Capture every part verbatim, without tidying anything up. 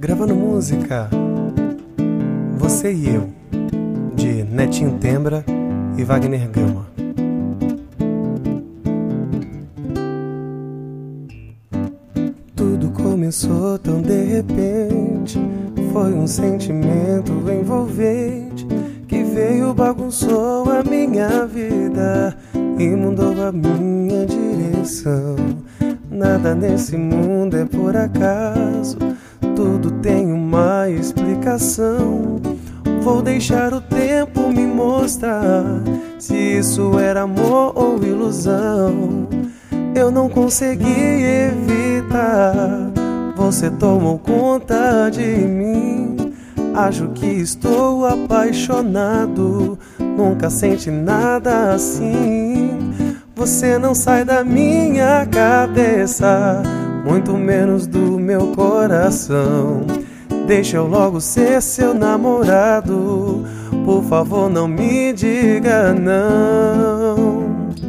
Gravando música, Você e Eu, de Netinho Tembra e Wagner Gama. Tudo começou tão de repente, foi um sentimento envolvente que veio, bagunçou a minha vida e mudou a minha direção. Nada nesse mundo é por acaso, tudo tem uma explicação. Vou deixar o tempo me mostrar se isso era amor ou ilusão. Eu não consegui evitar, você tomou conta de mim. Acho que estou apaixonado, nunca senti nada assim. Você não sai da minha cabeça, muito menos do meu coração. Deixa eu logo ser seu namorado, por favor não me diga não.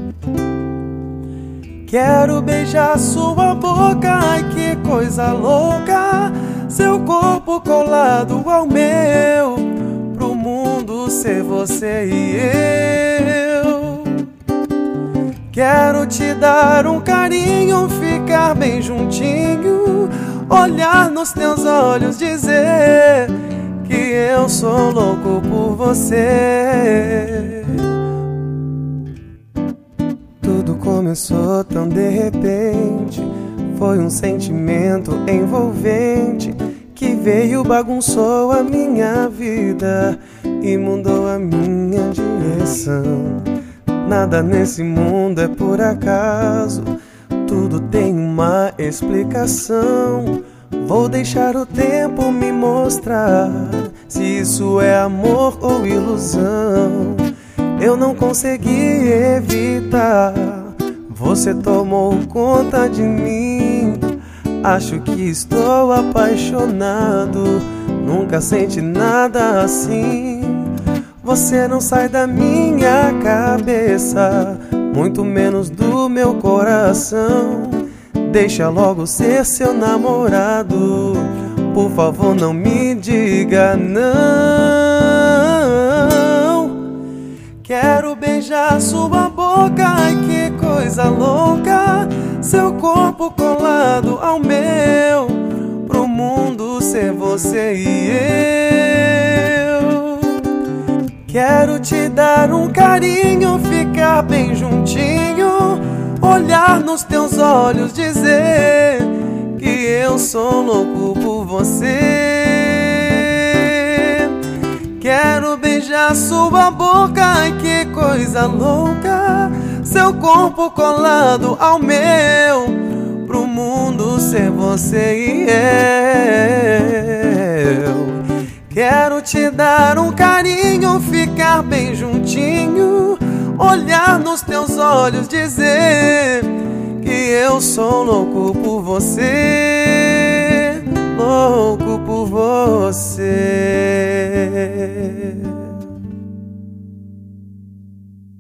Quero beijar sua boca, ai que coisa louca, seu corpo colado ao meu, pro mundo ser você e eu. Quero te dar um carinho, ficar bem juntinho, olhar nos teus olhos, dizer que eu sou louco por você. Tudo começou tão de repente, foi um sentimento envolvente que veio, bagunçou a minha vida e mudou a minha direção. Nada nesse mundo é por acaso, tudo tem uma explicação. Vou deixar o tempo me mostrar se isso é amor ou ilusão. Eu não consegui evitar, você tomou conta de mim. Acho que estou apaixonado, nunca senti nada assim. Você não sai da minha cabeça, muito menos do meu coração. Deixa logo ser seu namorado, por favor não me diga não. Quero beijar sua boca, ai que coisa louca, seu corpo colado ao meu, pro mundo ser você e eu. Quero te dar um carinho, ficar bem juntinho, olhar nos teus olhos, dizer que eu sou louco por você. Quero beijar sua boca, ai que coisa louca, seu corpo colado ao meu, pro mundo ser você e eu. Quero te dar um carinho, ficar bem juntinho, olhar nos teus olhos, dizer que eu sou louco por você, louco por você.